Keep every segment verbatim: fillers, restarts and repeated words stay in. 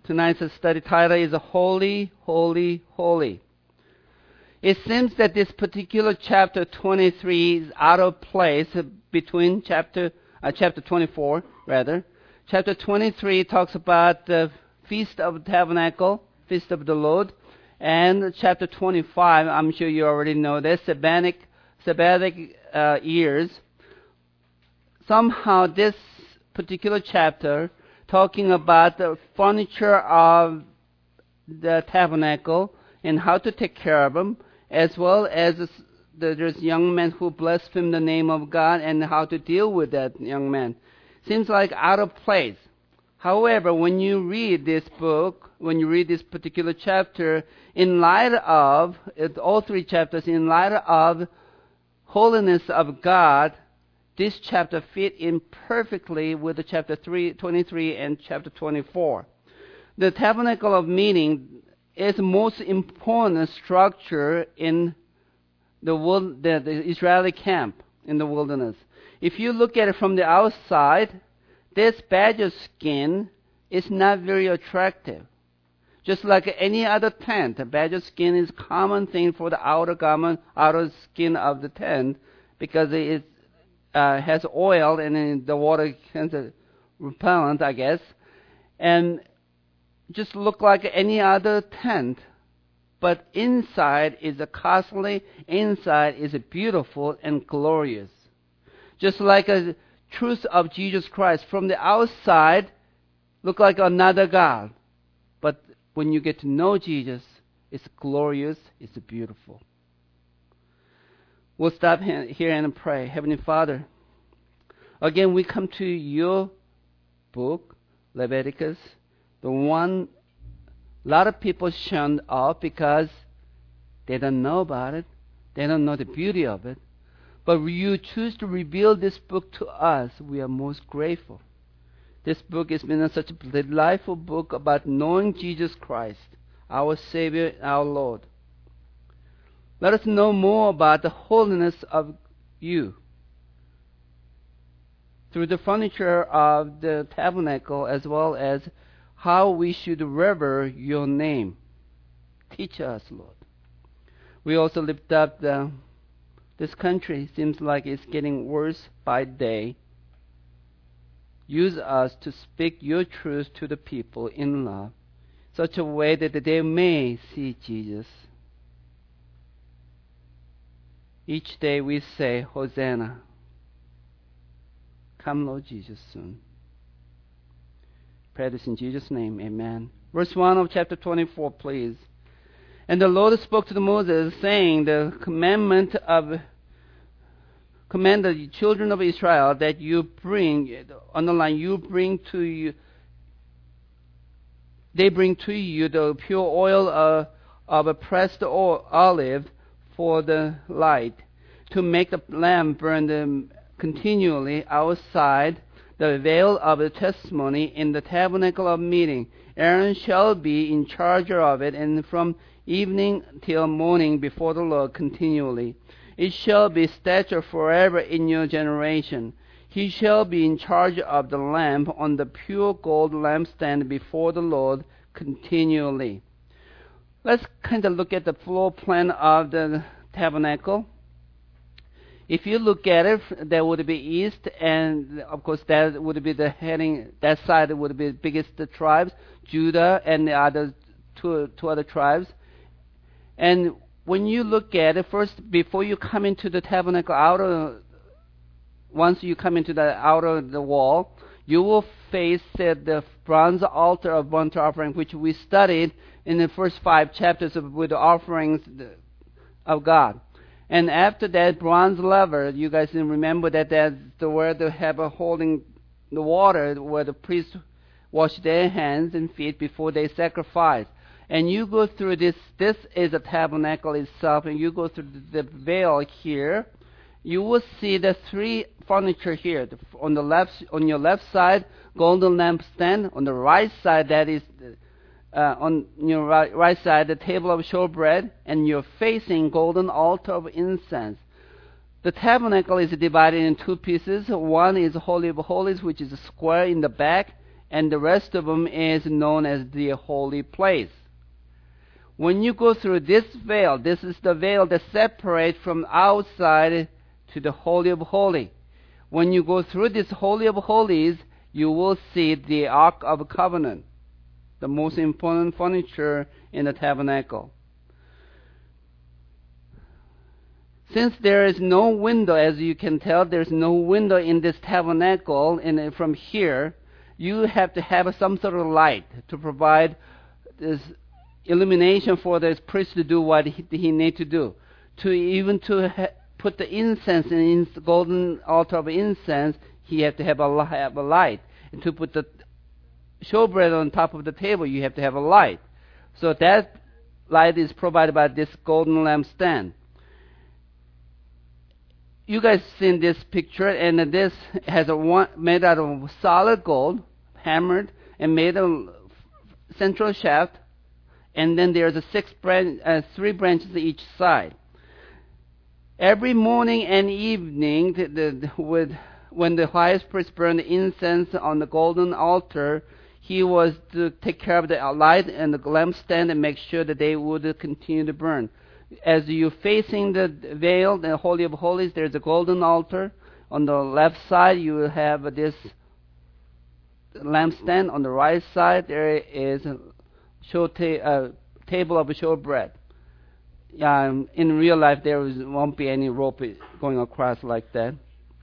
Tonight's study title is Holy, Holy, Holy. It seems that this particular chapter twenty-three is out of place between chapter uh, chapter twenty-four, rather. Chapter twenty-three talks about the Feast of the Tabernacle, Feast of the Lord, and chapter twenty-five, I'm sure you already know this, Sabbatic, Sabbatic uh, years. Somehow this particular chapter talking about the furniture of the tabernacle and how to take care of them, as well as the, there's young men who blaspheme the name of God and how to deal with that young man. Seems like out of place. However, when you read this book, when you read this particular chapter, in light of, all three chapters, in light of holiness of God, this chapter fit in perfectly with the chapter three, twenty-three and chapter twenty-four. The tabernacle of meeting is the most important structure in the, the, the Israeli camp in the wilderness. If you look at it from the outside, this badger skin is not very attractive. Just like any other tent, the badger skin is a common thing for the outer garment, outer skin of the tent, because it uh, has oil and then the water kind of repellent, I guess, and just look like any other tent. But inside is a costly, inside is beautiful and glorious. Just like a truth of Jesus Christ. From the outside, look like another God. But when you get to know Jesus, it's glorious, it's beautiful. We'll stop here and pray. Heavenly Father, again, we come to your book, Leviticus, the one a lot of people shun off because they don't know about it. They don't know the beauty of it. But you choose to reveal this book to us. We are most grateful. This book has been such a delightful book about knowing Jesus Christ, our Savior, our Lord. Let us know more about the holiness of you through the furniture of the tabernacle, as well as how we should revere your name. Teach us, Lord. We also lift up the This country. Seems like it's getting worse by day. Use us to speak your truth to the people in love, such a way that they may see Jesus. Each day we say, Hosanna. Come, Lord Jesus, soon. Pray this in Jesus' name, amen. Verse one of chapter twenty-four, please. And the Lord spoke to Moses, saying, the commandment of command the children of Israel that you bring, underline, you bring to you, they bring to you the pure oil of, of a pressed oil, olive for the light, to make the lamp burn them continually outside the veil of the testimony in the tabernacle of meeting. Aaron shall be in charge of it, and from evening till morning before the Lord continually. It shall be statute forever in your generation. He shall be in charge of the lamp on the pure gold lampstand before the Lord continually. Let's kind of look at the floor plan of the tabernacle. If you look at it, there would be east, and of course that would be the heading, that side would be the biggest tribes, Judah and the other two, two other tribes. And when you look at it, first, before you come into the tabernacle, outer, once you come into the outer the wall, you will face uh, the bronze altar of burnt offering, which we studied in the first five chapters of, with the offerings of God. And after that bronze laver, you guys remember that that's the where they have a holding the water, where the priests wash their hands and feet before they sacrifice. And you go through this, this is a tabernacle itself, and you go through the veil here. You will see the three furniture here. On the left, on your left side, golden lampstand. On the right side, that is, uh, on your right, right side, the table of showbread, and you're facing golden altar of incense. The tabernacle is divided in two pieces. One is Holy of Holies, which is a square in the back, and the rest of them is known as the holy place. When you go through this veil, this is the veil that separates from outside to the Holy of Holies. When you go through this Holy of Holies, you will see the Ark of Covenant, the most important furniture in the tabernacle. Since there is no window, as you can tell, there's no window in this tabernacle, and from here, you have to have some sort of light to provide this illumination for this priest to do what he, he need to do. To even to ha- put the incense in the golden altar of incense, he have to have a, have a light. And to put the showbread on top of the table, you have to have a light. So that light is provided by this golden lampstand. You guys seen this picture, and this has a one made out of solid gold, hammered, and made a central shaft, and then there's a six branch, uh, three branches each side. Every morning and evening, the, the, with, when the highest priest burned incense on the golden altar, he was to take care of the light and the lampstand and make sure that they would continue to burn. As you're facing the veil, the Holy of Holies, there's a golden altar. On the left side, you will have this lampstand. On the right side, there is a show ta- uh, table of showbread. Um, in real life, there is, won't be any rope going across like that.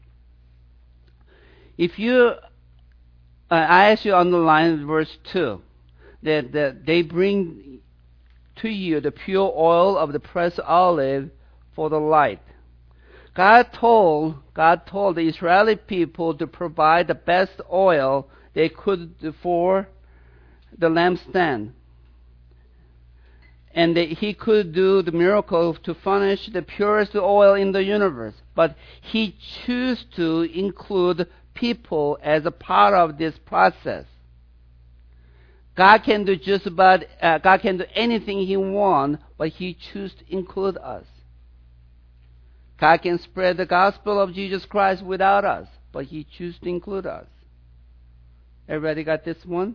If you, uh, I actually underline verse two, that, that they bring to you the pure oil of the pressed olive for the light. God told, God told the Israeli people to provide the best oil they could for the lampstand. And that he could do the miracle to furnish the purest oil in the universe. But he chose to include people as a part of this process. God can do just about, uh, God can do anything he wants, but he chooses to include us. God can spread the gospel of Jesus Christ without us, but he chooses to include us. Everybody got this one?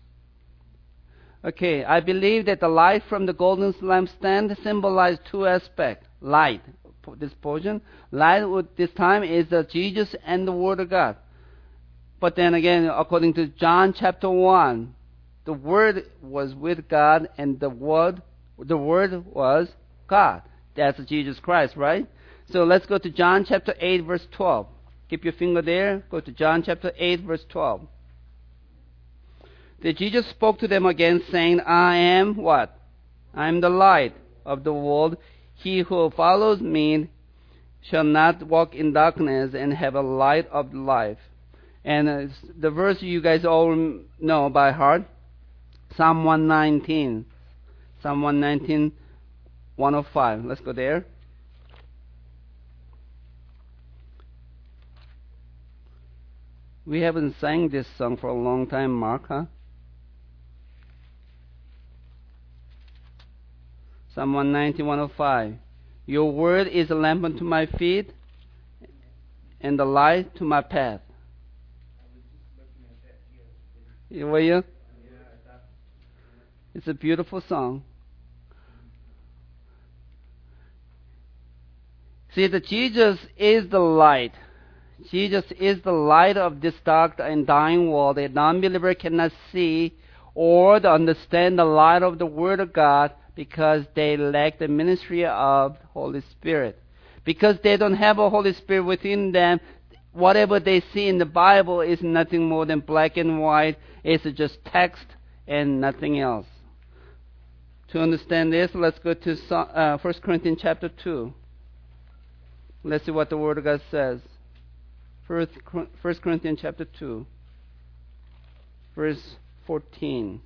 Okay, I believe that the light from the golden lampstand symbolizes two aspects. Light, this portion. Light with this time is the Jesus and the Word of God. But then again, according to John chapter one, the Word was with God, and the Word, the Word was God. That's Jesus Christ, right? So let's go to John chapter eight, verse twelve. Keep your finger there. Go to John chapter eight, verse twelve. Then Jesus spoke to them again, saying, I am what? I am the light of the world. He who follows me shall not walk in darkness and have a light of life. And uh, the verse you guys all know by heart, Psalm one nineteen. Psalm one nineteen, one oh five. Let's go there. We haven't sang this song for a long time, Mark, huh? Psalm one nineteen, one oh five. Your word is a lamp unto my feet and the light to my path. Were you? It's a beautiful song. See, that Jesus is the light. Jesus is the light of this dark and dying world. A non-believer cannot see or understand the light of the Word of God because they lack the ministry of Holy Spirit. Because they don't have a Holy Spirit within them, whatever they see in the Bible is nothing more than black and white. It's just text and nothing else. To understand this, let's go to uh, First Corinthians chapter two. Let's see what the Word of God says. First, First Corinthians chapter two, verse fourteen.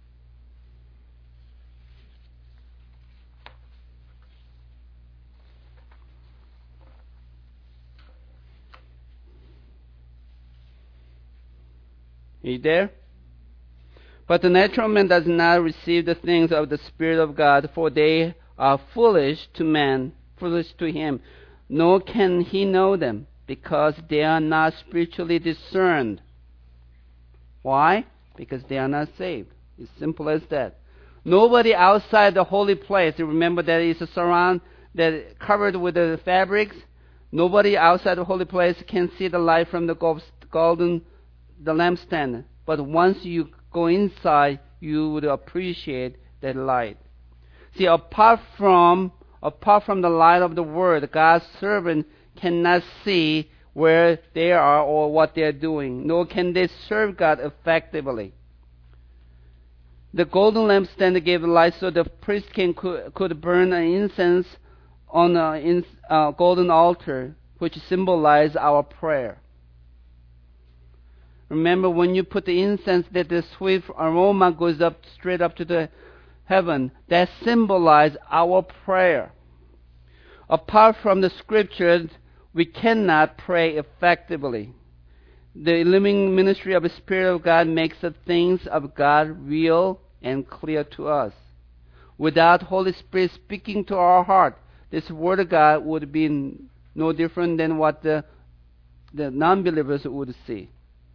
Are you there? But the natural man does not receive the things of the Spirit of God, for they are foolish to man, foolish to him, nor can he know them, because they are not spiritually discerned. Why? Because they are not saved. It's simple as that. Nobody outside the holy place, remember that it's a surround that covered with the fabrics. Nobody outside the holy place can see the light from the golden the lampstand. But once you go inside, you would appreciate that light. See, apart from apart from the light of the Word, God's servant cannot see where they are or what they are doing, nor can they serve God effectively. The golden lampstand gave light so the priest can, could, could burn an incense on a uh, golden altar, which symbolized our prayer. Remember, when you put the incense, that the sweet aroma goes up straight up to the heaven. That symbolizes our prayer. Apart from the scriptures, we cannot pray effectively. The living ministry of the Spirit of God makes the things of God real and clear to us. Without Holy Spirit speaking to our heart, this Word of God would be no different than what the, the non-believers would see.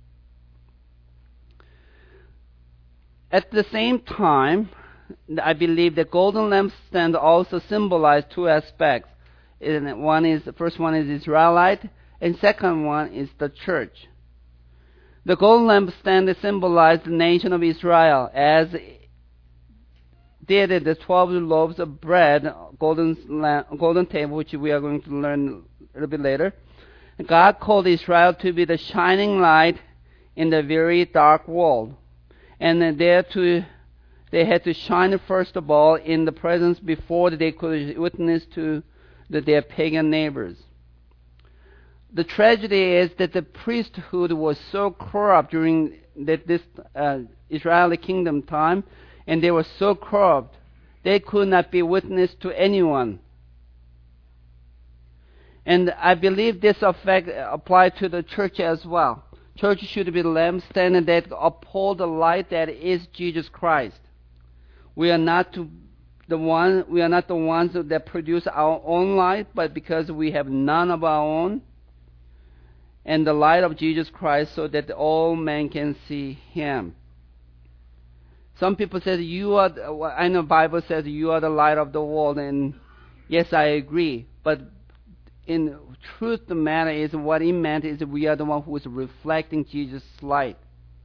At the same time, I believe the golden lampstand also symbolizes two aspects. And one is, the first one is Israelite, and second one is the church. The golden lampstand symbolized the nation of Israel, as did the twelve loaves of bread, golden lamp, golden table, which we are going to learn a little bit later. God called Israel to be the shining light in the very dark world, and there to they had to shine first of all in the presence before they could witness to the, their pagan neighbors. The tragedy is that the priesthood was so corrupt during that this uh, Israeli kingdom time, and they were so corrupt, they could not be witness to anyone. And I believe this effect applies to the church as well. Church should be the lampstand that uphold the light that is Jesus Christ. We are not to the one. We are not the ones that produce our own light, but because we have none of our own, and the light of Jesus Christ, so that all men can see Him. Some people say you are. The, I know the Bible says you are the light of the world, and yes, I agree. But in truth, the matter is what it meant is we are the one who is reflecting Jesus' light.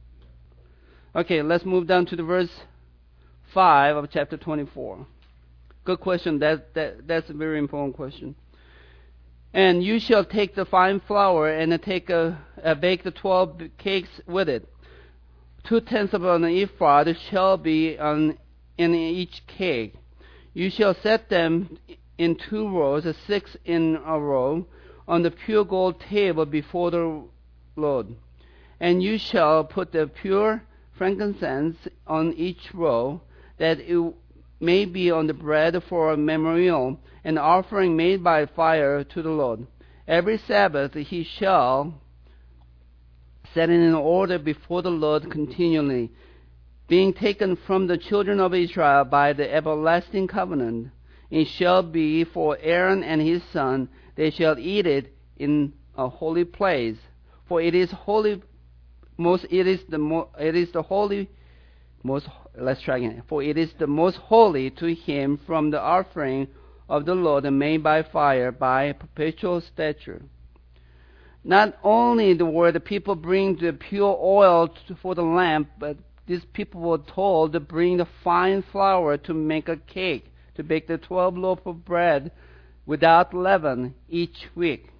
Okay, let's move down to the verse five of chapter twenty-four. Good question. That that that's a very important question. And you shall take the fine flour and take a, a bake the twelve cakes with it. Two tenths of an ephod shall be on in each cake. You shall set them in two rows, six in a row, on the pure gold table before the Lord. And you shall put the pure frankincense on each row, that it may be on the bread for a memorial, an offering made by fire to the Lord. Every Sabbath he shall set it in order before the Lord continually, being taken from the children of Israel by the everlasting covenant. It shall be for Aaron and his son. They shall eat it in a holy place, for it is holy. Most it is the mo, it is the holy most. Let's try again. For it is the most holy to him from the offering of the Lord made by fire, by perpetual statute. Not only the word the people bring the pure oil to, for the lamp, but these people were told to bring the fine flour to make a cake, to bake the twelve loaves of bread without leaven each week.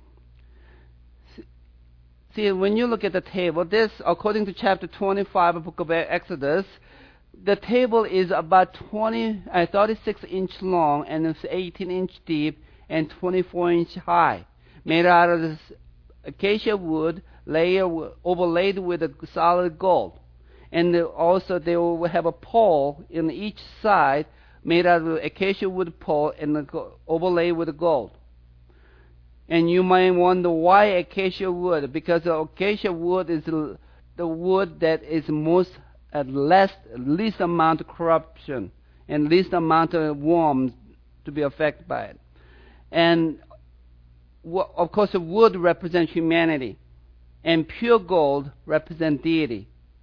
See, when you look at the table, this, according to chapter twenty-five of the book of Exodus, the table is about twenty, uh, thirty-six inch long and it's eighteen inch deep and twenty-four inch high, made out of this acacia wood layer overlaid with a solid gold. And also they will have a pole in each side made out of acacia wood pole and overlaid with gold. And you might wonder why acacia wood, because the acacia wood is the wood that is most at less least amount of corruption and least amount of worms to be affected by it. And of course, the wood represents humanity, and pure gold represents deity.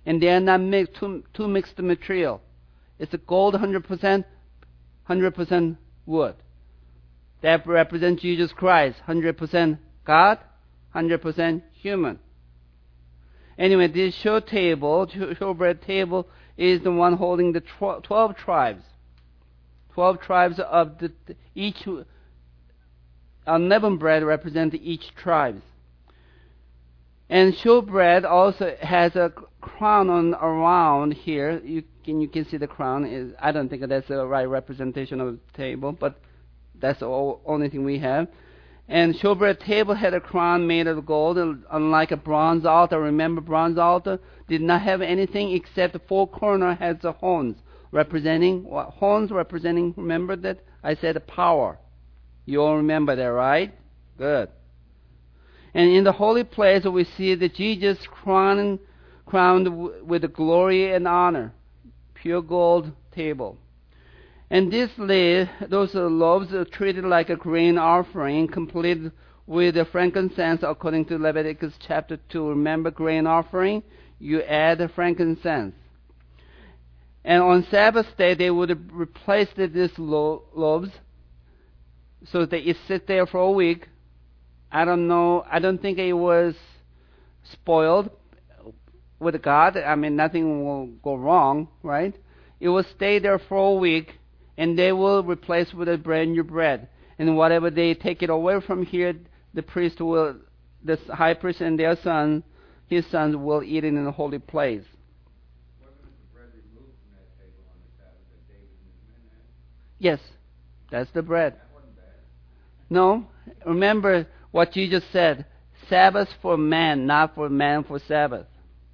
and they are not mixed, two, two mixed material. It's a gold one hundred percent, one hundred percent wood. That represents Jesus Christ, one hundred percent God, one hundred percent human. Anyway, this show table, showbread table, is the one holding the twelve tribes. Twelve tribes of the each unleavened bread represent each tribe. And showbread also has a crown on around here. You can you can see the crown. Is I don't think that's the right representation of the table, but that's the only thing we have. And showbread table had a crown made of gold, unlike a bronze altar. Remember, bronze altar did not have anything except the four corner has the horns, representing what horns representing. Remember that I said power. You all remember that, right? Good. And in the holy place, we see that Jesus crowned, crowned with glory and honor, pure gold table. And this lid, those loaves are treated like a grain offering, complete with the frankincense according to Leviticus chapter two. Remember grain offering? You add the frankincense. And on Sabbath day, they would replace these lo- loaves so that it sit there for a week. I don't know. I don't think it was spoiled with God. I mean, nothing will go wrong, right? It will stay there for a week, and they will replace with a brand new bread. And whatever they take it away from here, the priest will, the high priest and their son, his sons will eat it in the holy place. Wasn't the bread removed from that table on the Sabbath that David and his men had? Yes, that's the bread. That wasn't bad. No, remember what Jesus said, Sabbath for man, not for man for Sabbath.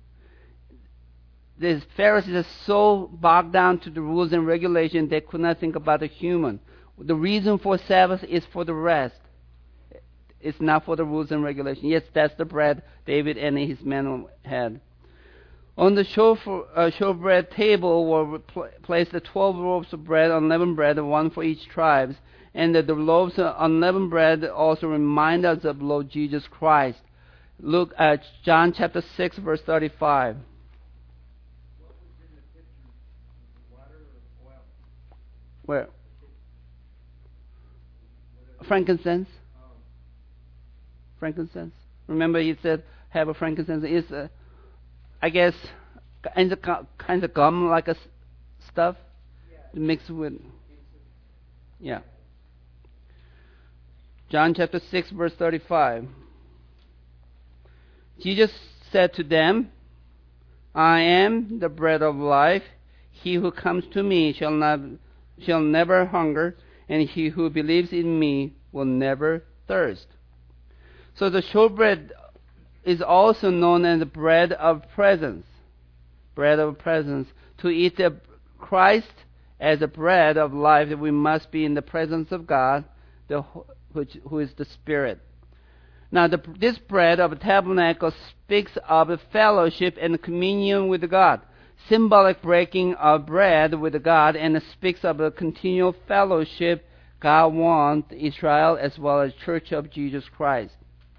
The Pharisees are so bogged down to the rules and regulations they could not think about the human. The reason for Sabbath is for the rest. It's not for the rules and regulations. Yes, that's the bread David and his men had. On the show for, uh, showbread table were pl- placed the twelve loaves of bread, unleavened bread, one for each tribe. And that the loaves of unleavened bread also remind us of Lord Jesus Christ. Look at John chapter six, verse thirty-five. What was in the pitcher? Water or oil? Where? Frankincense. Oh. Frankincense. Remember, he said, "Have a frankincense." It's, uh, I guess, kind of kind of gum like a s- stuff Yeah. mixed with. Yeah. John chapter six, verse thirty-five. Jesus said to them, I am the bread of life. He who comes to me shall not shall never hunger, and he who believes in me will never thirst. So the showbread is also known as the bread of presence. Bread of presence. To eat the Christ as a bread of life, we must be in the presence of God, the Which, who is the Spirit. Now, the, this bread of the tabernacle speaks of the fellowship and communion with God, symbolic breaking of bread with God, and it speaks of the continual fellowship God wants Israel as well as Church of Jesus Christ.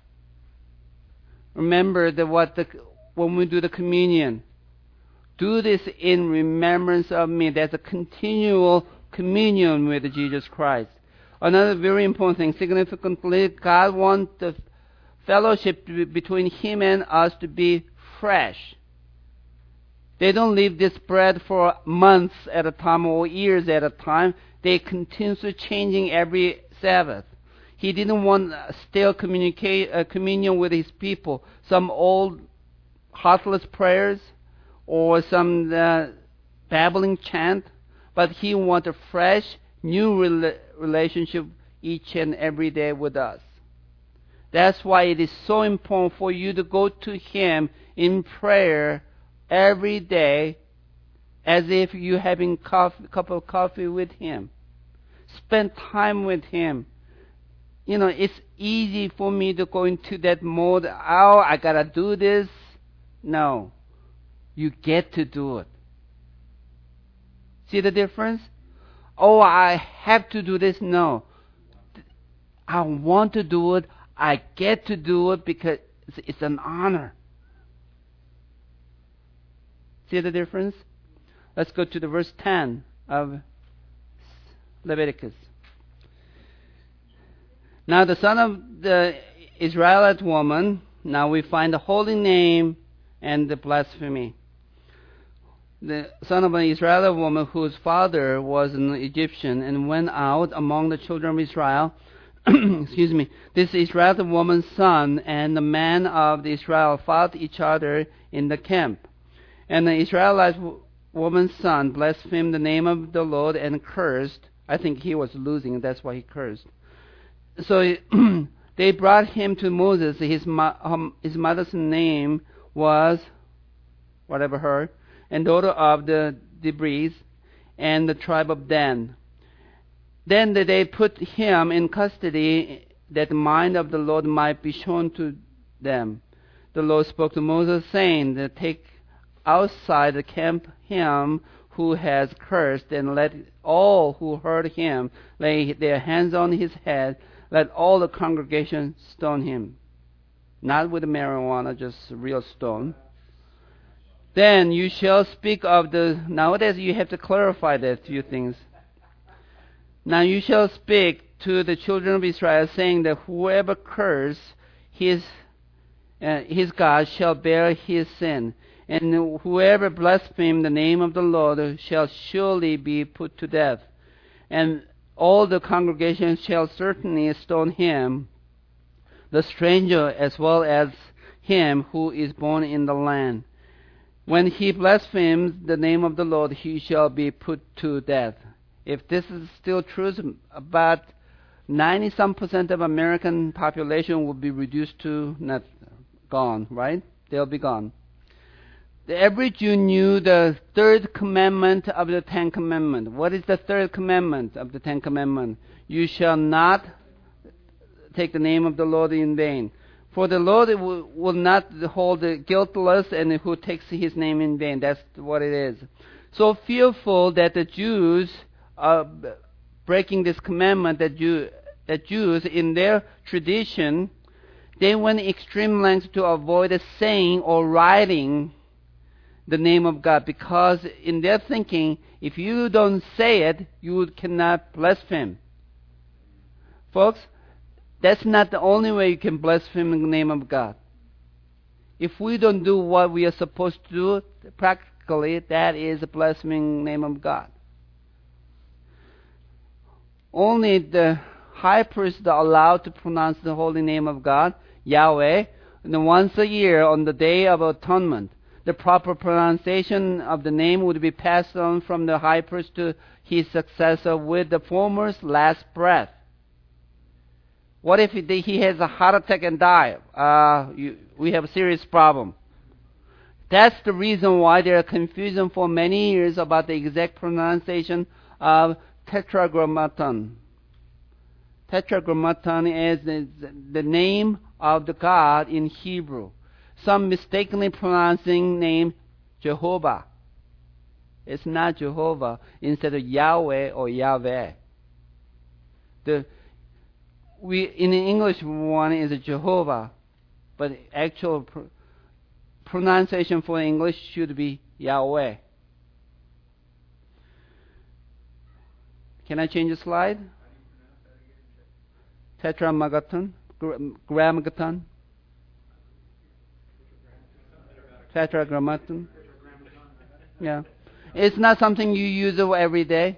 Remember that what the, when we do the communion, do this in remembrance of me. There's a continual communion with Jesus Christ. Another very important thing, significantly, God wants the fellowship between Him and us to be fresh. They don't leave this bread for months at a time or years at a time. They continue changing every Sabbath. He didn't want still communicate uh, communion with His people, some old heartless prayers or some uh, babbling chant, but He wants a fresh, new rela- relationship each and every day with us. That's why it is so important for you to go to Him in prayer every day as if you're having a cup of coffee with Him. Spend time with Him. You know, it's easy for me to go into that mode, oh, I gotta do this. No. You get to do it. See the difference? Oh, I have to do this. No. I want to do it. I get to do it because it's an honor. See the difference? Let's go to the verse ten of Leviticus. Now the son of the Israelite woman, now we find the holy name and the blasphemy. The son of an Israelite woman whose father was an Egyptian and went out among the children of Israel. Excuse me. This Israelite woman's son and the man of the Israel fought each other in the camp. And the Israelite woman's son blasphemed the name of the Lord and cursed. I think he was losing, that's why he cursed. So they brought him to Moses. His, mo- um, his mother's name was, whatever her, and daughter of the Debris, and the tribe of Dan. Then they put him in custody, that the mind of the Lord might be shown to them. The Lord spoke to Moses, saying, that take outside the camp him who has cursed, and let all who heard him lay their hands on his head. Let all the congregation stone him. Not with marijuana, just real stone. Then you shall speak of the... Nowadays you have to clarify that few things. Now you shall speak to the children of Israel, saying that whoever curse his, uh, his God shall bear his sin. And whoever blasphemes the name of the Lord shall surely be put to death. And all the congregation shall certainly stone him, the stranger as well as him who is born in the land. When he blasphemes the name of the Lord, he shall be put to death. If this is still true, about ninety some percent of American population will be reduced to not gone, right? They'll be gone. Every Jew knew the third commandment of the Ten Commandments. What is the third commandment of the Ten Commandments? You shall not take the name of the Lord in vain. For the Lord will, will not hold the guiltless and who takes his name in vain. That's what it is. So fearful that the Jews are breaking this commandment, that, Jew, that Jews in their tradition, they went extreme lengths to avoid saying or writing the name of God, because in their thinking, if you don't say it, you cannot blaspheme. Folks, that's not the only way you can blaspheme the name of God. If we don't do what we are supposed to do, practically, that is a blaspheming name of God. Only the high priest are allowed to pronounce the holy name of God, Yahweh, and once a year on the Day of Atonement. The proper pronunciation of the name would be passed on from the high priest to his successor with the former's last breath. What if he has a heart attack and die? Uh, you, we have a serious problem. That's the reason why there are confusion for many years about the exact pronunciation of Tetragrammaton. Tetragrammaton is the, the name of the God in Hebrew. Some mistakenly pronouncing name Jehovah. It's not Jehovah, instead of Yahweh or Yahweh. The we in the English one is a Jehovah, but actual pr- pronunciation for English should be Yahweh. Can I change the slide? Tetragrammaton, Grammaton. Tetragrammaton. Yeah. It's not something you use every day.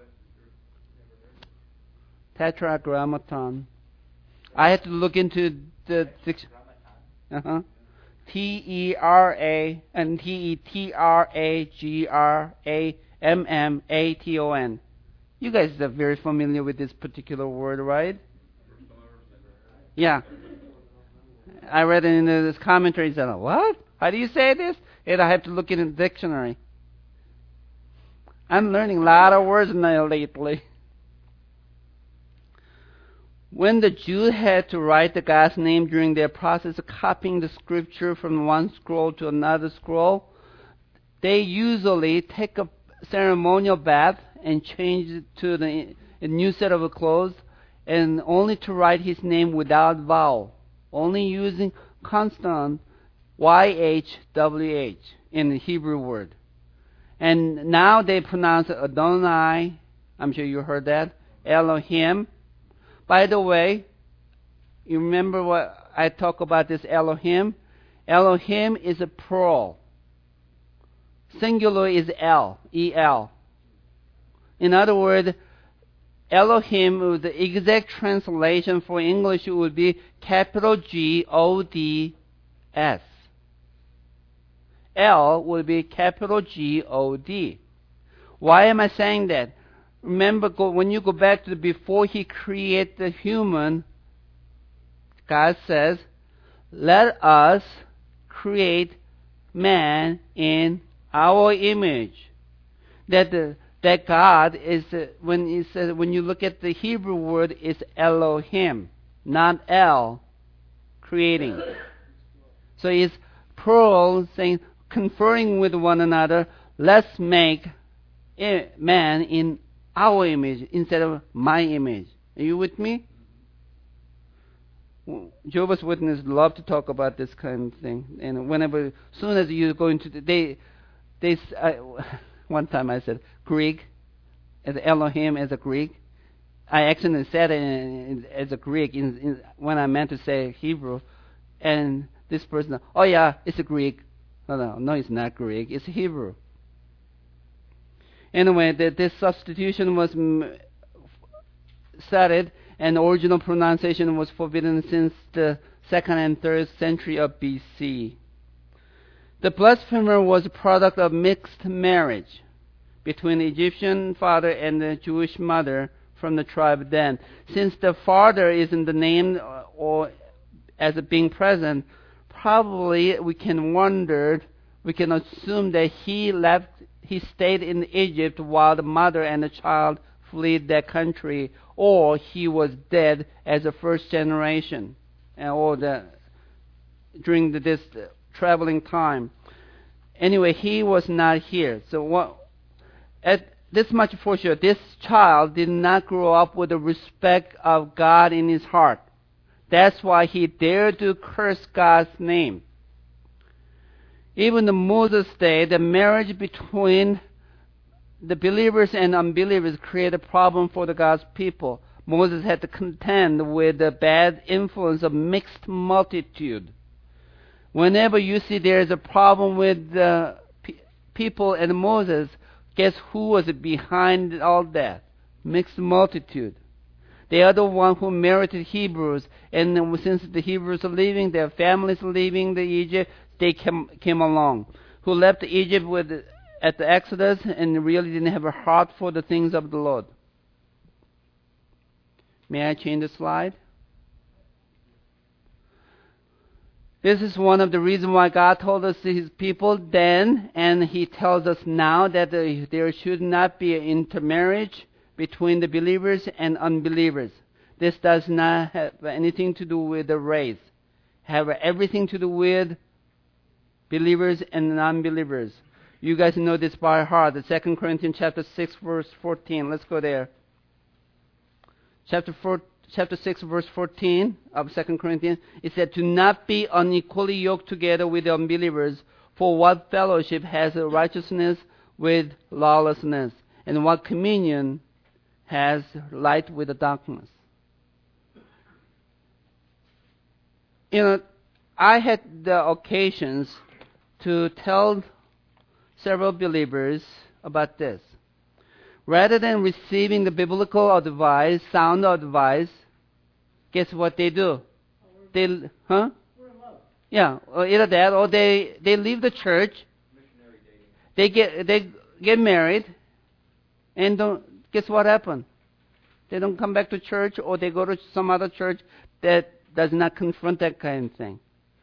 Tetragrammaton. I had to look into the uh-huh. T E R A and T E T R A G R A M M A T O N. You guys are very familiar with this particular word, right? Yeah. I read it in this commentary. Said, what? How do you say this? And I have to look in the dictionary. I'm learning a lot of words now lately. When the Jews had to write the God's name during their process of copying the scripture from one scroll to another scroll, they usually take a ceremonial bath and change it to the, a new set of clothes, and only to write his name without vowel, only using consonant Y H W H. in the Hebrew word. And now they pronounce Adonai. I'm sure you heard that. Elohim. By the way, you remember what I talk about this Elohim? Elohim is a plural. Singular is El, E L. In other words, Elohim, the exact translation for English would be capital G O D S. El would be capital G O D. Why am I saying that? Remember, go, when you go back to the, before he created the human, God says, let us create man in our image. That the that God is, uh, when he says, when you look at the Hebrew word, it's Elohim, not El, creating. So it's plural, saying, conferring with one another, let's make man in our image instead of my image. Are you with me? Jehovah's Witnesses love to talk about this kind of thing. And whenever, as soon as you go into the, they, they, I, one time I said Greek, as Elohim as a Greek. I actually said it in, in, as a Greek in, in, when I meant to say Hebrew. And this person, oh yeah, it's a Greek. No, no, no, it's not Greek. It's Hebrew. Anyway, the, this substitution was started, and the original pronunciation was forbidden since the second and third century of B C. The blasphemer was a product of mixed marriage between the Egyptian father and the Jewish mother from the tribe of Dan. Since the father isn't the name or as being present, probably we can wonder, we can assume that he left, he stayed in Egypt while the mother and the child fled that country, or he was dead as a first generation, or the during the, this traveling time. Anyway, he was not here. So what? At this much for sure, this child did not grow up with the respect of God in his heart. That's why he dared to curse God's name. Even in Moses' day, the marriage between the believers and unbelievers created a problem for the God's people. Moses had to contend with the bad influence of mixed multitude. Whenever you see there is a problem with the pe- people and Moses, guess who was behind all that? Mixed multitude. They are the one who merited Hebrews, and since the Hebrews are leaving, their families are leaving the Egypt, they came, came along. Who left Egypt with at the Exodus and really didn't have a heart for the things of the Lord. May I change the slide? This is one of the reasons why God told us to His people then, and He tells us now that there should not be an intermarriage between the believers and unbelievers. This does not have anything to do with the race. Have everything to do with believers and non-believers. You guys know this by heart. The Second Corinthians chapter six, verse fourteen. Let's go there. Chapter four, chapter six, verse fourteen of Second Corinthians. It said, "Do not be unequally yoked together with the unbelievers. For what fellowship has righteousness with lawlessness, and what communion has light with the darkness?" You know, I had the occasions to tell several believers about this. Rather than receiving the biblical advice, sound advice, guess what they do? They, huh? Yeah, or either that, or they they leave the church. They get they get married, and don't. Guess what happened? They don't come back to church, or they go to some other church that does not confront that kind of thing.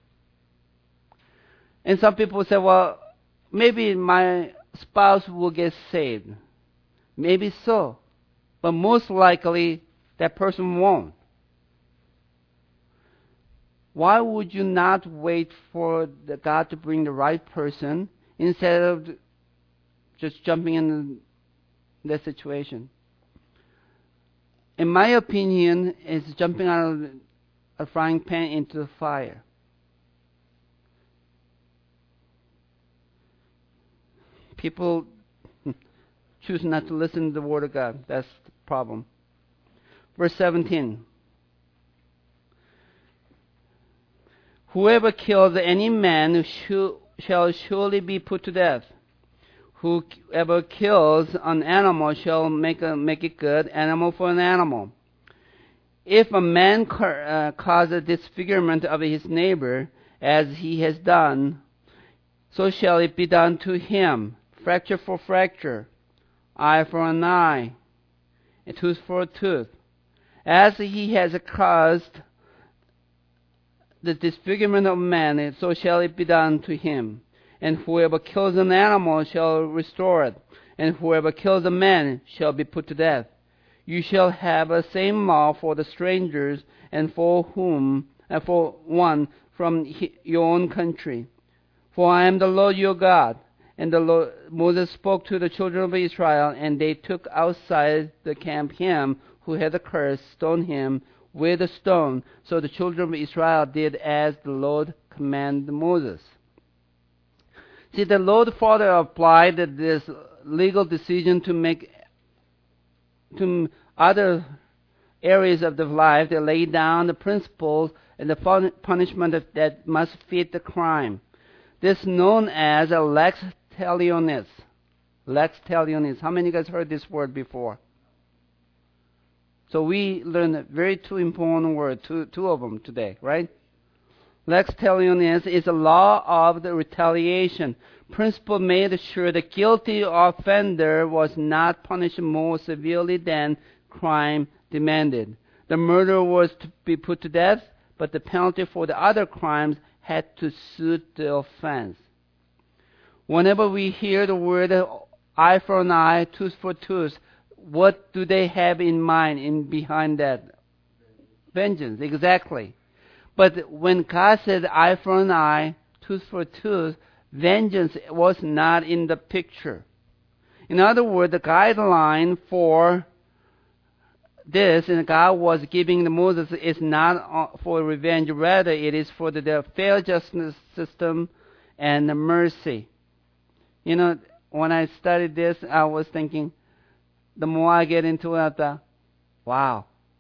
And some people say, well, maybe my spouse will get saved. Maybe so. But most likely, that person won't. Why would you not wait for the God to bring the right person instead of just jumping in that situation? In my opinion, it's jumping out of a frying pan into the fire. People choose not to listen to the Word of God. That's the problem. Verse seventeen. Whoever kills any man sh- shall surely be put to death. Whoever kills an animal shall make, a, make it good, animal for an animal. If a man ca- uh, cause a disfigurement of his neighbor, as he has done, so shall it be done to him. Fracture for fracture, eye for an eye, a tooth for a tooth. As he has caused the disfigurement of man, so shall it be done to him. And whoever kills an animal shall restore it, and whoever kills a man shall be put to death. You shall have the same law for the strangers, and for whom, and for one from your own country. For I am the Lord your God. And the Lord, Moses spoke to the children of Israel, and they took outside the camp him who had the curse, stoned him with a stone. So the children of Israel did as the Lord commanded Moses. See, the Lord further applied this legal decision to make to other areas of the life. They laid down the principles and the punishment that must fit the crime. This is known as a lex talionis. Lex talionis. How many of you guys heard this word before? So we learned a very two important words, two, two of them today, right? Lex talionis is a law of the retaliation. Principle made sure the guilty offender was not punished more severely than crime demanded. The murderer was to be put to death, but the penalty for the other crimes had to suit the offense. Whenever we hear the word eye for an eye, tooth for tooth, what do they have in mind in behind that? Vengeance, exactly. But when God said eye for an eye, tooth for tooth, vengeance was not in the picture. In other words, the guideline for this, and God was giving the Moses, is not for revenge, rather it is for the, the fair justice system and the mercy. You know, when I studied this, I was thinking, the more I get into it, the, wow.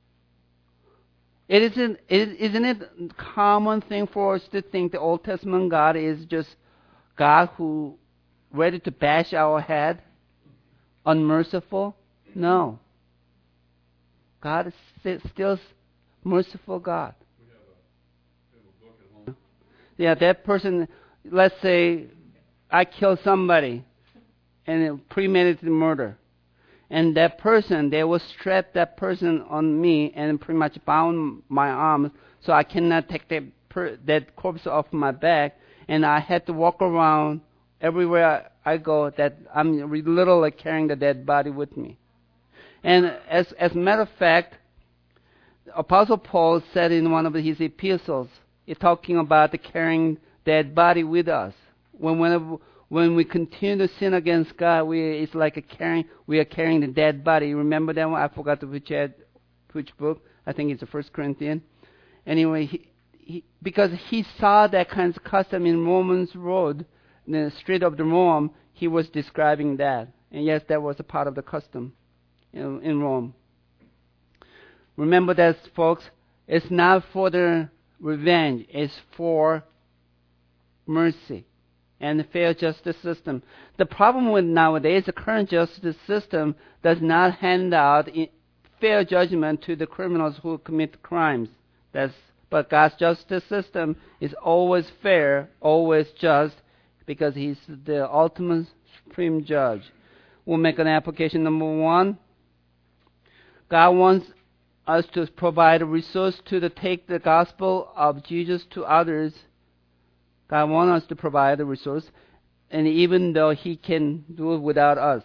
It isn't, it, isn't it a common thing for us to think the Old Testament God is just God who ready to bash our head, unmerciful? No. God is still merciful God. We have a, we have a book at home. Yeah, that person, let's say I kill somebody and it premeditated murder. And that person, they will strap that person on me and pretty much bound my arms so I cannot take that, per, that corpse off my back. And I had to walk around everywhere I go that I'm literally carrying the dead body with me. And as, as a matter of fact, Apostle Paul said in one of his epistles, he's talking about the carrying dead body with us. When whenever, when we continue to sin against God, we it's like a carrying we are carrying the dead body. Remember that one? I forgot to which ad, which book. I think it's the First Corinthians. Anyway, he, he, because he saw that kind of custom in Romans Road, the street of the Rome, he was describing that. And yes, that was a part of the custom in, in Rome. Remember that, folks. It's not for the revenge. It's for mercy and the fair justice system. The problem with nowadays, the current justice system does not hand out fair judgment to the criminals who commit crimes. That's, but God's justice system is always fair, always just, because He's the ultimate supreme judge. We'll make an application number one. God wants us to provide a resource to the, take the gospel of Jesus to others. God wants us to provide a resource, and even though He can do it without us.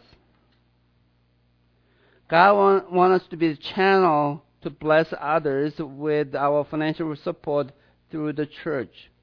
God want, wants us to be the channel to bless others with our financial support through the church.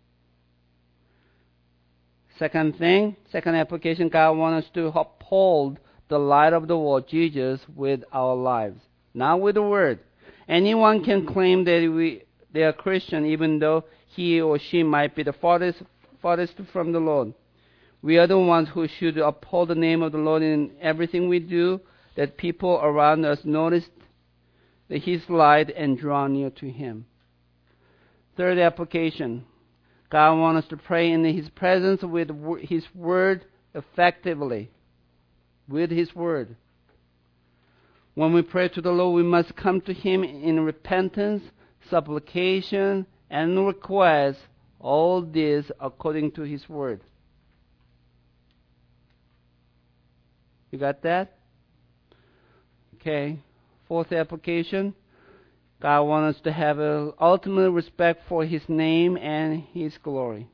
Second thing, second application, God wants us to uphold the light of the world, Jesus, with our lives. Not with the word. Anyone can claim that we they are Christian even though he or she might be the farthest, farthest from the Lord. We are the ones who should uphold the name of the Lord in everything we do, that people around us notice His light and draw near to Him. Third application. God wants us to pray in His presence with His Word effectively. With His Word. When we pray to the Lord, we must come to Him in repentance, supplication, and request, all this according to His Word. You got that? Okay. Fourth application. God wants us to have an ultimate respect for His name and His glory.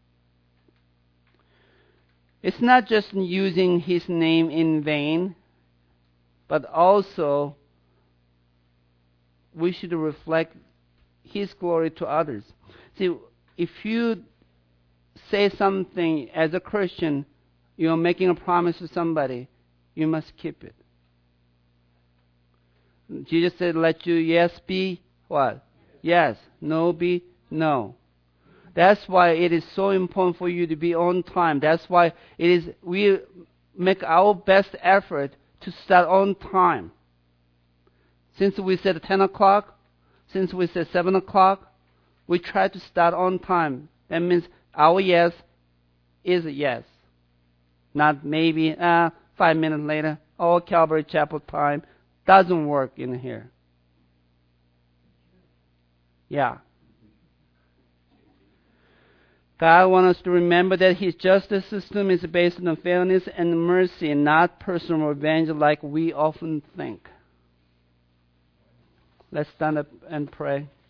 It's not just using His name in vain, but also we should reflect His glory to others. See, if you say something as a Christian, you're making a promise to somebody, you must keep it. Jesus said, let your yes be what? Yes. No be no. That's why it is so important for you to be on time. That's why it is we make our best effort to start on time. Since we said ten o'clock, since we said seven o'clock, we try to start on time. That means our yes is a yes. Not maybe uh, five minutes later, oh, Calvary Chapel time. Doesn't work in here. Yeah. God wants us to remember that His justice system is based on fairness and mercy, and not personal revenge like we often think. Let's stand up and pray.